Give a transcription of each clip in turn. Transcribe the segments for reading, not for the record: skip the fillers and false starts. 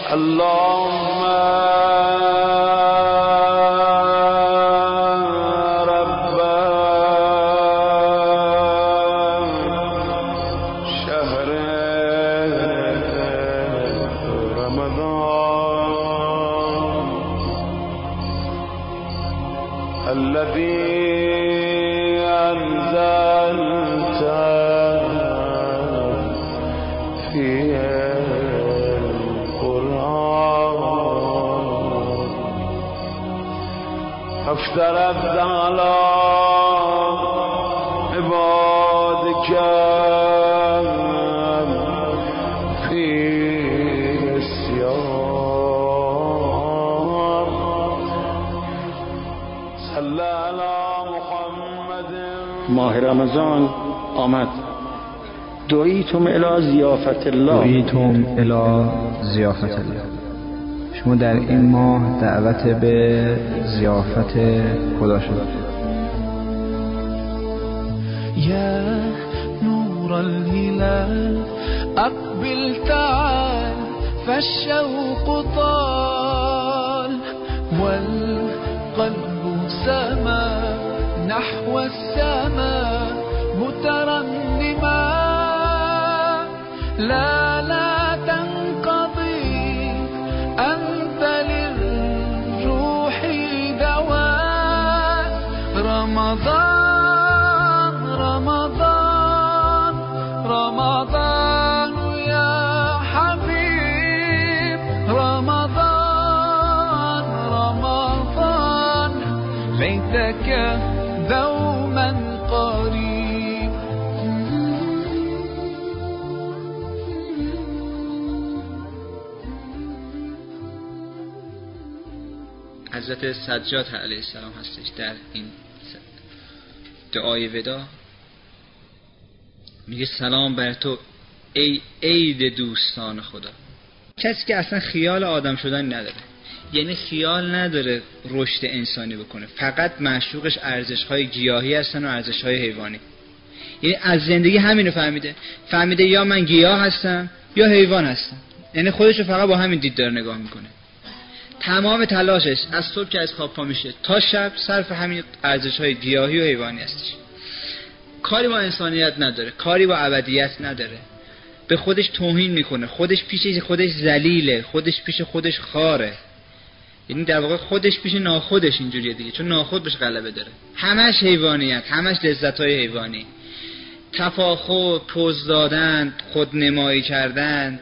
اللهم رب شهر رمضان الذي أنزلت فيه القرآن افترضت على عبادك فيه الصيام صلی علی محمد. ماه رمضان آمد. دعیتم الی ضیافت الله. شما در این ماه دعوت به ضیافت خدا شد. یا نور الهلال اقبل تعال فالشوق طال والقلب سما نحو السماء مترنما لا تنقضي أنت للروح دواء. رمضان رمضان رمضان يا حبيب رمضان رمضان ليتك دوما قريب. حضرت سجاد علیه السلام هستش در این دعای ودا میگه سلام بر تو ای عید دوستان خدا. کسی که اصلا خیال آدم شدن نداره، یعنی خیال نداره رشد انسانی بکنه، فقط معشوقش ارزش‌های گیاهی هستن و ارزش‌های حیوانی. یعنی از زندگی همینو فهمیده یا من گیاه هستم یا حیوان هستم، یعنی خودشو فقط با همین دید داره نگاه میکنه. تمام تلاشش از صبح که از خواب پا میشه تا شب صرف همین ارزش‌های گیاهی و حیوانی هستش. کاری با انسانیت نداره، کاری با ابدیت نداره، به خودش توهین میکنه، خودش پیش خودش ذلیله، خودش پیش خودش خاره. یعنی در واقع خودش پیش ناخودش اینجوریه دیگه، چون ناخود بهش غلبه داره. همش حیوانیت، همش لذت‌های حیوانی، تفاخر، پوز دادن، خودنمایی کردن،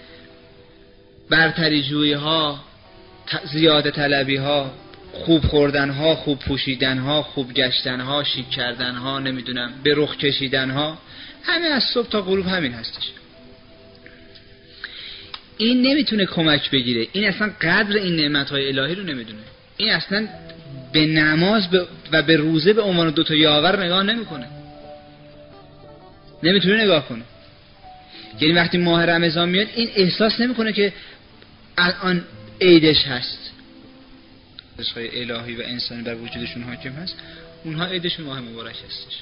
برتری جویی ها، زیاده طلبی ها، خوب خوردن ها، خوب پوشیدن ها، خوب گشتن ها، شیک کردن ها، نمیدونم به رخ کشیدن ها، همه از صبح تا غروب همین هستش. این نمیتونه کمک بگیره، این اصلا قدر این نعمت‌های الهی رو نمیدونه، این اصلا به نماز و به روزه به عنوان دوتا یاور نگاه نمیکنه، نمیتونه نگاه کنه. یعنی وقتی ماه رمضان میاد این احساس نمیکنه که الان عیدش هست، ارزش‌های الهی و انسانی بر وجودشون حاکم هست، اونها عیدشون ماه مبارک هستش،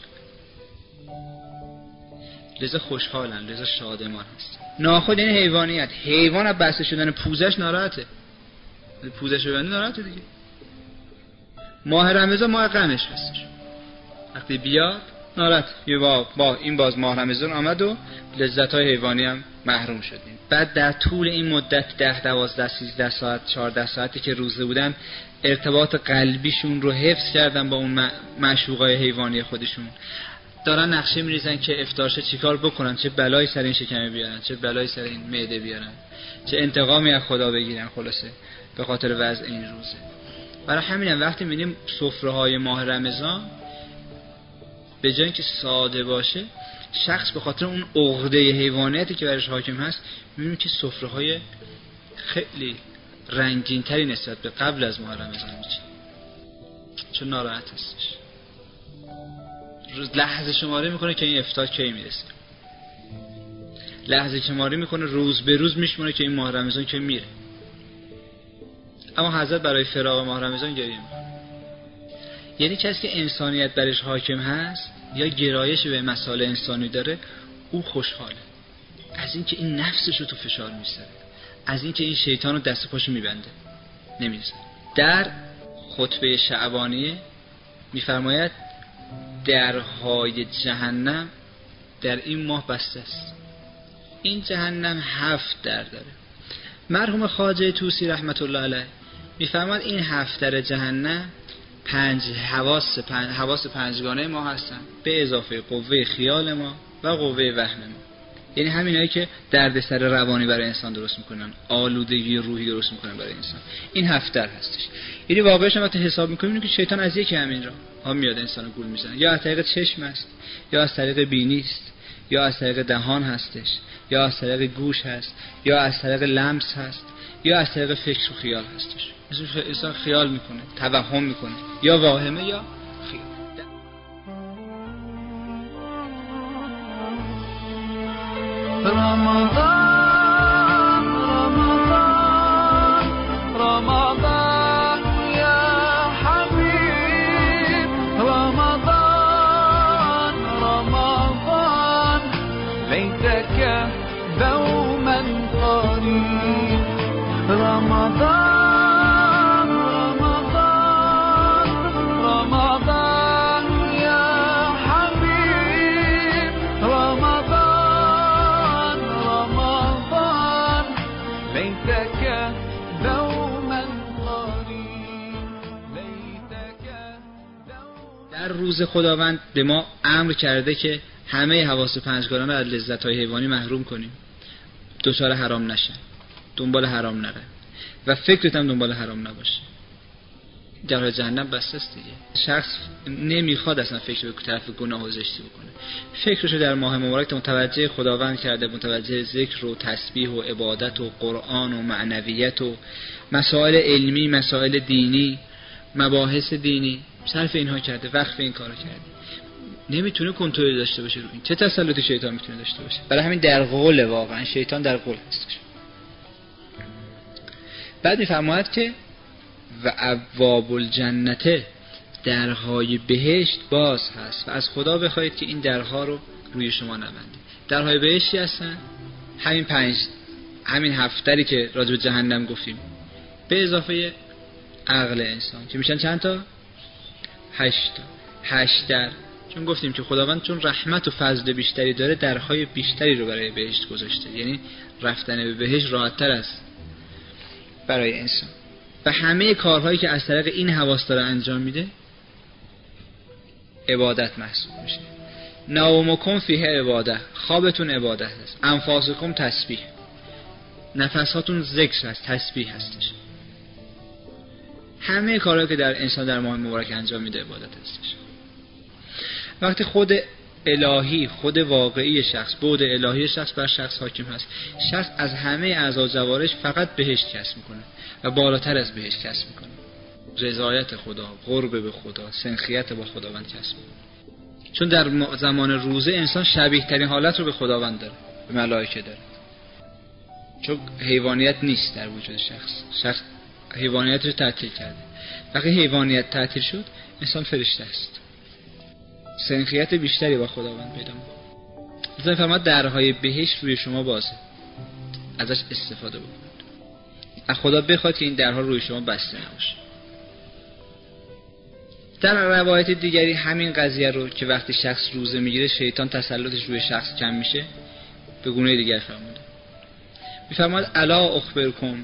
لذا خوشحالن، لذا شادمان هست. ناخود یعنی حیوانیت، حیوان از بسته شدن پوزش ناراحته، پوزش ببنده ناراحته دیگه. ماه رمضان ماه غمش هستش، وقتی بیاد ناراحت، یه با این باز ماه رمضان آمد و لذت‌های حیوانی هم محروم شدیم. بعد در طول این مدت 10 12 13 ساعت 14 ساعتی که روزه بودن ارتباط قلبیشون رو حفظ کردن با اون معشوقای حیوانی خودشون، دارن نقشه میریزن که افطار شه چیکار بکنن، چه بلایی سر این شکم بیارن، چه بلایی سر این معده بیارن، چه انتقامی از خدا بگیرن، خلاصه به خاطر وضع این روزه. برای همینم وقتی میبینیم سفره‌های ماه رمضان به جای اینکه ساده باشه، شخص به خاطر اون عقده حیوانیتی که برش حاکم هست میبینیم که سفره‌های خیلی رنگین‌تری نسبت به قبل از ماه رمضان میشه، چون ناراحت هستش. روز لحظه شماری میکنه که این افطار کی میرسه، لحظه شماری میکنه روز به روز میشمونه که این ماه رمضان کی میره. اما حضرت برای فراق ماه رمضان گریه میکنه. یعنی کسی که انسانیت برش حاکم هست یا گرایش به مسائل انسانی داره، او خوشحاله از اینکه این نفسش رو تو فشار میذاره، از اینکه این شیطان رو دست پاشو میبنده، نمیرسه. در خطبه شعبانیه میفرماید درهای جهنم در این ماه بسته است. این جهنم 7 در داره. مرحوم خواجه طوسی رحمت الله علیه میفرماید این 7 در جهنم 5 حواس پنجگانه ما هستن، به اضافه قوه خیال ما و قوه وهم ما. یعنی همینایی که دردسر روانی برای انسان درست میکنن، آلودگی روحی درست میکنن برای انسان، این 7 در هستش. یعنی واقعش هم وقتی حساب میکنیم که شیطان از یکی همین را ها میاد انسانو گول میزنه. یا از طریق چشم است، یا از طریق بینی است، یا از طریق دهان هستش، یا از طریق گوش هست، یا از طریق لمس هست، یا از طریق فکر و خیال هستش. انسان خیال میکنه، توهم میکنه، یا واهمه یا خیال. رمضان رمضان رمضان يا حبيب رمضان رمضان ليتك دوما قريب رمضان رمضان رمضان يا حبيب رمضان رمضان ليتك دوما قريب ليتك دوما. در روز خداوند به ما امر کرده که همه حواس پنجگانه رو از لذت‌های حیوانی محروم کنیم، دچار حرام نشن، دنبال حرام نره و فکرت هم دنبال حرام نباشه. در جهنم بسته است دیگه. شخص نمیخواد اصلا فکر به طرف گناه و زشتی بکنه، فکرشو در ماه مبارک متوجه خداوند کرده، متوجه ذکر و تسبیح و عبادت و قرآن و معنویت و مسائل علمی، مسائل دینی، مباحث دینی، صرف اینها کرده، وقف این کارو کرده. نمیتونه کنترل داشته باشه رو این. چه تسلطی شیطان میتونه داشته باشه؟ برای همین در قول، واقعا شیطان در قول هستش. بعد میفرماید که و ابواب الجنته، درهای بهشت باز هست و از خدا بخواید که این درها رو روی شما نبنده. درهای بهشتی هستن همین 7 دری که راجع به جهنم گفتیم، به اضافه عقل انسان که میشن چند تا؟ 8 تا. 8 در، چون گفتیم که خداوند چون رحمت و فضل بیشتری داره درهای بیشتری رو برای بهشت گذاشته، یعنی رفتن به بهشت راحت‌تر است برای انسان. و همه کارهایی که از طریق این حواس داره انجام میده عبادت محسوب میشه. نومکم فیه عباده، خوابتون عبادت است. انفاسکم تسبیح، نفساتون ذکر است، تسبیح هستش. همه کارهایی که در انسان در ماه مبارک انجام میده عبادت هستش. وقتی خود الهی، خود واقعی شخص، بعد الهی شخص بر شخص حاکم هست، شخص از همه اعضا جوارح فقط بهشت کسب میکنه و بالاتر از بهشت کسب میکنه. رضایت خدا، قرب به خدا، سنخیت با خداوند کسب میکنه. چون در زمان روزه انسان شبیه ترین حالت رو به خداوند داره، به ملائکه داره. چون حیوانیت نیست در وجود شخص حیوانیت رو تعطیل کرده. وقتی حیوانیت تعطیل شد، انسان فرشته است، سنخیت بیشتری با خداوند پیدا می‌کنه. مثلا فرماد درهای بهشت روی شما بازه، ازش استفاده بکنید. از خدا بخواد که این درها روی شما بسته نباشه. در روایت دیگری همین قضیه رو که وقتی شخص روزه میگیره شیطان تسلطش روی شخص کم میشه، به گونه دیگر فرموده. میفرماد الا اخبرکم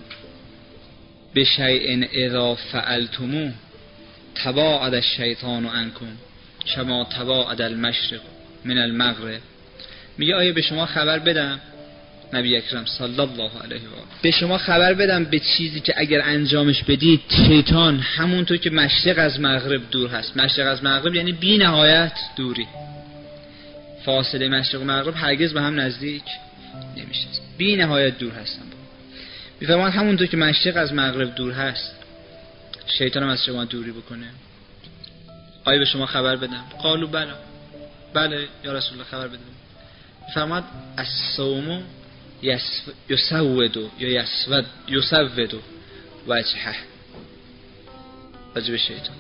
بشیء اذا فعلتموه تباعد الشیطان عنکم کما تباعد المشرق من المغرب. میگه آیا به شما خبر بدم، نبی اکرم صلی الله علیه و آله، به شما خبر بدم به چیزی که اگر انجامش بدید شیطان همونطور که مشرق از مغرب دور هست. مشرق از مغرب یعنی بی نهایت دوری، فاصله مشرق و مغرب هرگز به هم نزدیک نمیشه، بی نهایت دور هستن. میفرمان همونطور که مشرق از مغرب دور هست شیطان هم از شما دوری بکنه. آیا به شما خبر بدم؟ قالوا بله یا رسول الله خبر بدم. میفرماد الصوم یسود یا یسود وجهه، وجه شیطان.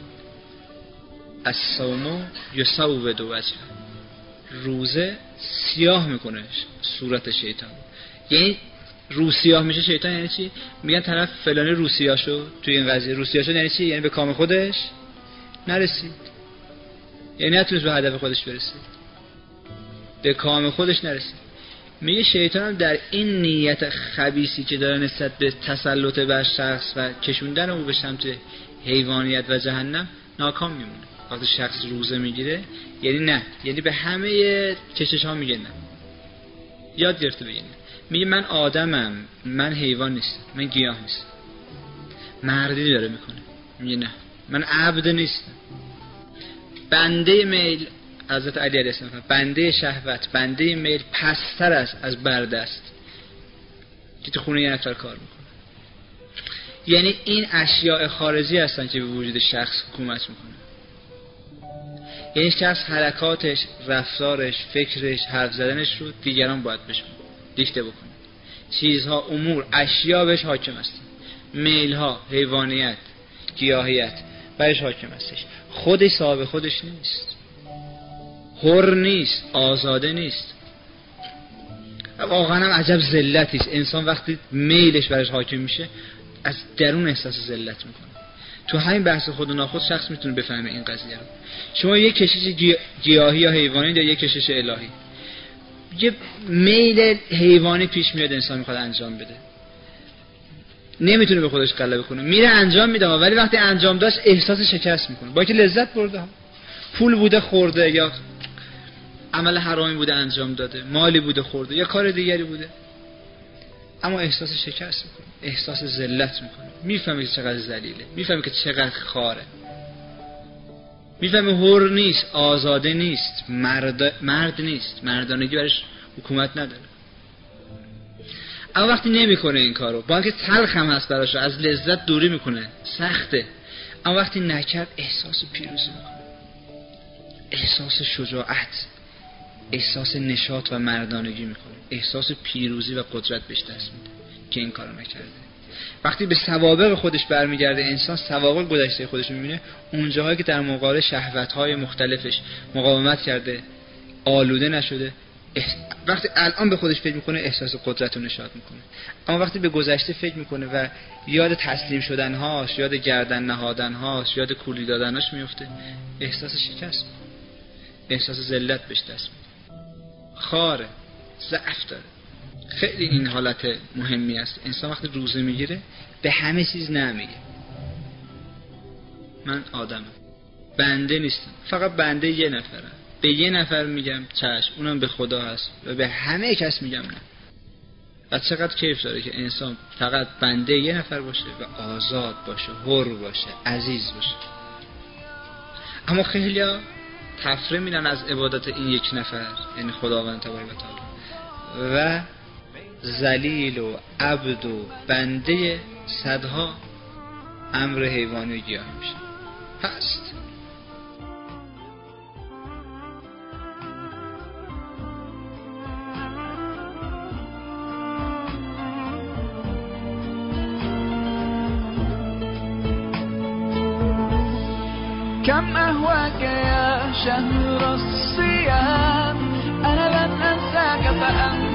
الصوم یسود وجهه، روزه سیاه میکنه صورت شیطان. یعنی روسیاه میشه شیطان یعنی چی؟ میگن طرف فلانی روسیاشو توی این قضیه روسیاشو یعنی چی؟ یعنی به کام خودش نرسید، یعنی نتونست به هدف خودش برسه، به کام خودش نرسید. میگه شیطان هم در این نیت خبیثی که داره نسبت به تسلط بر شخص و کشوندن او به سمت حیوانیت و جهنم ناکام میمونه. وقتی شخص روزه میگیره یعنی نه، یعنی به همه کشش ها میگه نه، یاد گرفته بگه نه. میگه من آدمم، من حیوان نیستم، من گیاه نیستم. مردی داره میکنه، میگه نه من عبد نیستم، بنده میل. حضرت علی علیه السلام بنده شهوت، بنده میل پستر است از برده است که تو خونه یه نفر کار میکنه. یعنی این اشیاء خارجی هستن که به وجود شخص حکومت میکنه. یعنی شخص حرکاتش، رفتارش، فکرش، حرف زدنش رو دیگران باید بهش دیکته بکنه. چیزها، امور، اشیاء بهش حاکم هستن. میلها، حیوانیت، گیاهیت برش حاکم هستش. خودش صاحب خودش نیست، حر نیست، آزاده نیست. واقعا هم عجب ذلتی است. انسان وقتی میلش برش حاکم میشه از درون احساس ذلت میکنه. تو همین بحث خود و ناخود شخص میتونه بفهمه این قضیه رو. شما یک کشش گیاهی یا حیوانی یا یک کشش الهی، یه میل حیوانی پیش میاد انسان میخواد انجام بده، نمیتونه به خودش غلبه کنه، میره انجام میده، ولی وقتی انجام داشت احساس شکست میکنه، با اینکه لذت برده، پول بوده خورده، یا عمل حرامی بوده انجام داده، مالی بوده خورده، یا کار دیگری بوده، اما احساس شکست میکنه، احساس ذلت میکنه. میفهمه که چقدر ذلیله، میفهمه که چقدر خاره، میفهمه حر نیست، آزاده نیست، مرد نیست، مردانگی برش حکومت نداره. اما وقتی نمیکنه این کارو، با اینکه تلخ هم هست براش، از لذت دوری میکنه، سخته، اما وقتی نکرد احساس پیروزی میکنه، احساس شجاعت، احساس نشاط و مردانگی میکنه، احساس پیروزی و قدرت بهش دست میده که این کارو نکرده. وقتی به سوابق خودش برمیگرده انسان، سوابق گذشته خودش میبینه، اون جاهایی که در مقابل شهوت‌های مختلفش مقاومت کرده، آلوده نشده، وقتی الان به خودش فکر میکنه احساس قدرت و نشاط میکنه. اما وقتی به گذشته فکر میکنه و یاد تسلیم شدنهاش، یاد گردن نهادنهاش، یاد کولی دادنهاش میفته، احساس شکست، احساس ذلت بهش دست میده، خاره، ضعف داره. خیلی این حالت مهمی است. انسان وقتی روزه میگیره به همه چیز نمیگه. من آدمم، بنده نیستم، فقط بنده یه نفرم، به یه نفر میگم چشم، اونم به خدا هست، و به همه کس میگم نه. و چقدر کیف داره که انسان فقط بنده یه نفر باشه و آزاد باشه، حر باشه، عزیز باشه. اما خیلیا تفره میدن از عبادت این یک نفر، یعنی خداوند تبارک و تعالی، و ذلیل و عبد و بنده صدها امر حیوانی و گیاهی میشه. هست كم أهواك يا شهر الصيام، أنا لن أنساك فأنت